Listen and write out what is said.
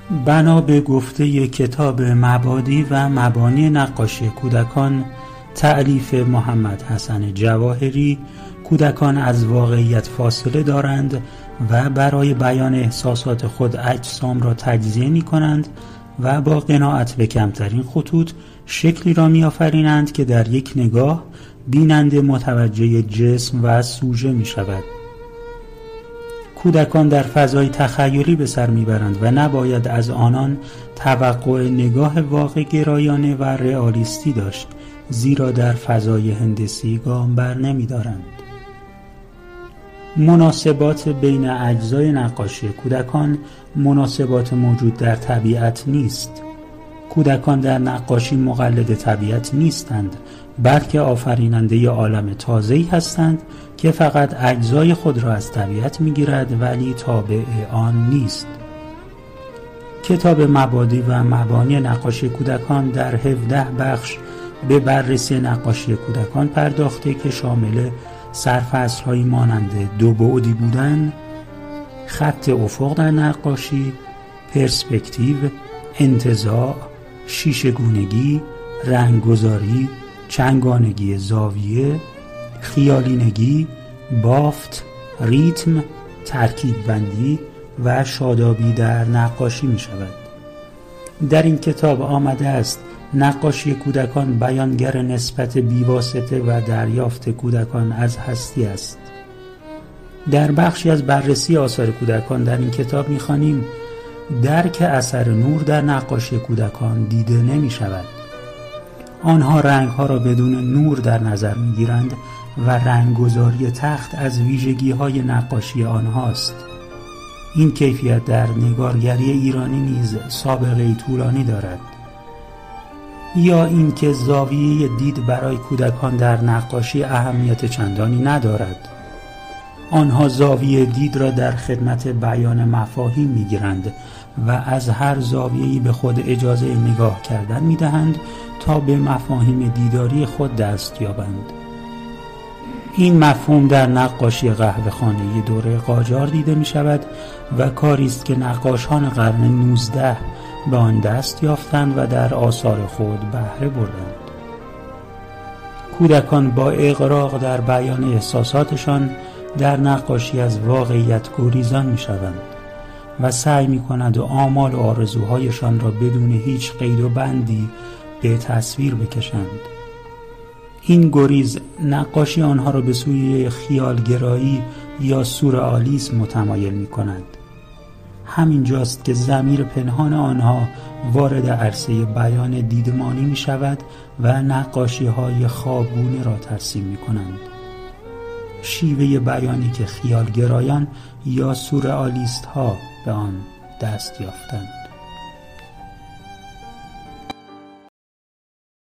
بنا به گفته کتاب مبادی و مبانی نقاشی کودکان تألیف محمد حسن جواهری، کودکان از واقعیت فاصله دارند و برای بیان احساسات خود اجسام را تجزیه می کنند و با قناعت به کمترین خطوط شکلی را می آفرینند که در یک نگاه بیننده متوجه جسم و سوژه می شود. کودکان در فضای تخیلی به سر میبرند و نباید از آنان توقع نگاه واقع گرایانه و رئالیستی داشت، زیرا در فضای هندسی گام بر نمیدارند. مناسبات بین اجزای نقاشی کودکان مناسبات موجود در طبیعت نیست. کودکان در نقاشی مقلد طبیعت نیستند، بلکه آفریننده ی عالم تازه‌ای هستند که فقط اجزای خود را از طبیعت می‌گیرد ولی تابع آن نیست. کتاب مبادی و مبانی نقاشی کودکان در 17 بخش به بررسی نقاشی کودکان پرداخته که شامل سرفصل‌هایی مانند 2 بعدی بودن، خط افق در نقاشی، پرسپکتیو، انتزاع، شیشه‌گونگی، رنگگذاری، چنگانگی زاویه، خیالینگی، بافت، ریتم، ترکیب بندی و شادابی در نقاشی می شود. در این کتاب آمده است نقاشی کودکان بیانگر نسبت بیواسطه و دریافت کودکان از هستی است. در بخشی از بررسی آثار کودکان در این کتاب می خوانیم درک اثر نور در نقاشی کودکان دیده نمی شود. آنها رنگها را بدون نور در نظر می گیرند و رنگگذاری تخت از ویژگی های نقاشی آنهاست. این کیفیت در نگارگری ایرانی نیز سابقه طولانی دارد. یا اینکه زاویه دید برای کودکان در نقاشی اهمیت چندانی ندارد. آنها زاویه دید را در خدمت بیان مفاهیم می گیرند و از هر زاویه‌ای به خود اجازه نگاه کردن می دهند تا به مفاهیم دیداری خود دست یابند. این مفهوم در نقاشی قهوه‌خانه‌ای دوره قاجار دیده می شود و کاری است که نقاشان قرن 19 به آن دست یافتند و در آثار خود بهره بردند. کودکان با اغراق در بیان احساساتشان در نقاشی از واقعیت گریزان می شوند و سعی می کنند آمال و آرزوهایشان را بدون هیچ قید و بندی به تصویر بکشند. این گریز نقاشی آنها را به سوی خیالگرایی یا سورئالیسم متمایل می کند. همین جاست که ضمیر پنهان آنها وارد عرصه بیان دیدمانی می شود و نقاشی های خوابگونه را ترسیم می کنند. شیوه بیانی که خیالگرایان یا سورئالیست ها به آن دست یافتند.